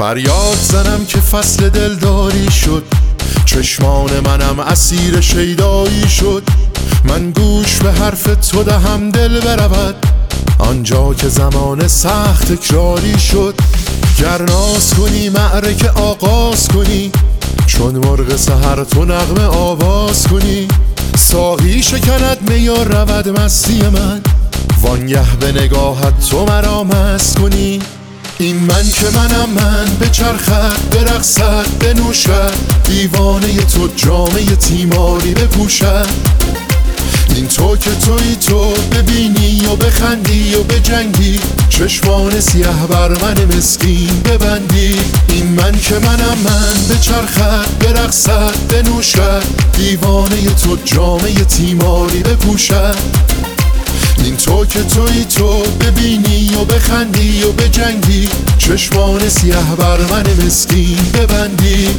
فریاد زنم که فصل دلداری شد، چشمان منم اسیر شیدایی شد. من گوش به حرف تو دهم دل برود، آنجا که زمان سخت تکراری شد. گر ناز کنی معرکه آغاز کنی، چون مرغ سحر تو نغمه آواز کنی. ساقی شکند می و رود مستی من، وانگه به نگاهت تو مرا مست کنی. این من که منم من، بچرخد برقصد بنوشد، دیوانه تو جامه تیماری بپوشد. این تو که تویی تو، ببینی و بخندی و بجنگی، چشمان سیه بر من مسکین ببندی. این من که منم من، بچرخد برقصد بنوشد، دیوانه تو جامه تیماری بپوشد. این تو که تویی تو، ببینی و بخندی و بجنگی، چشمان سیه بر من مسکین ببندی.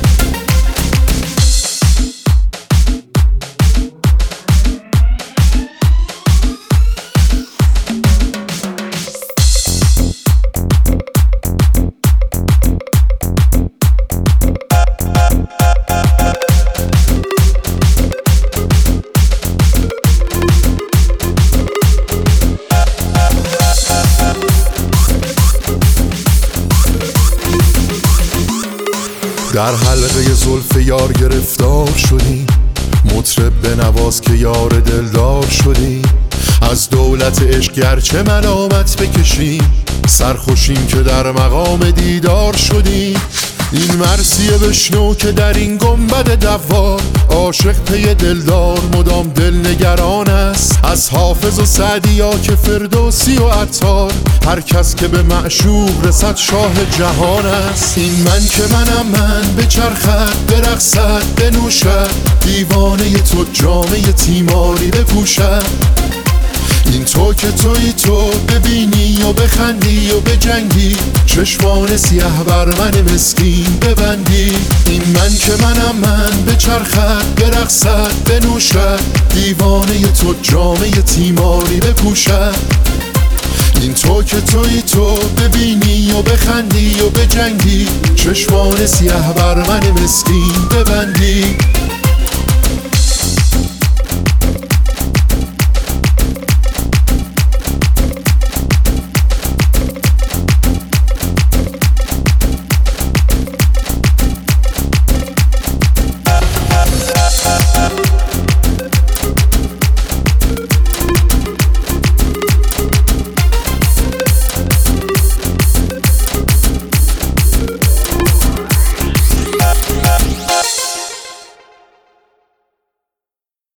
در حلقه زلف یار گرفتار شدی، مطرب بنواز که یار دلدار شدی. از دولت عشق گرچه ملامت بکشیم، سرخوشیم که در مقام دیدار شدی. این مرثیه بشنو که در این گنبد دوار، عاشق پی دلدار مدام دلنگران است. از حافظ و سعدیا که فردوسی و عطار، هر کس که به معشوق رسد شاه جهان است. این من که منم من، بچرخد برقصد بنوشد، دیوانه تو جامه تیماری بپوشد. این تو که تویی تو، ببینی و بخندی و بجنگی، چشمان سیه بر من مسکین ببندی. این من که منم من، بچرخد برقصد بنوشد، دیوانه تو جامه تیماری بپوشد. این تو که تویی تو، ببینی و بخندی و بجنگی، چشمان سیه بر من مسکین ببندی.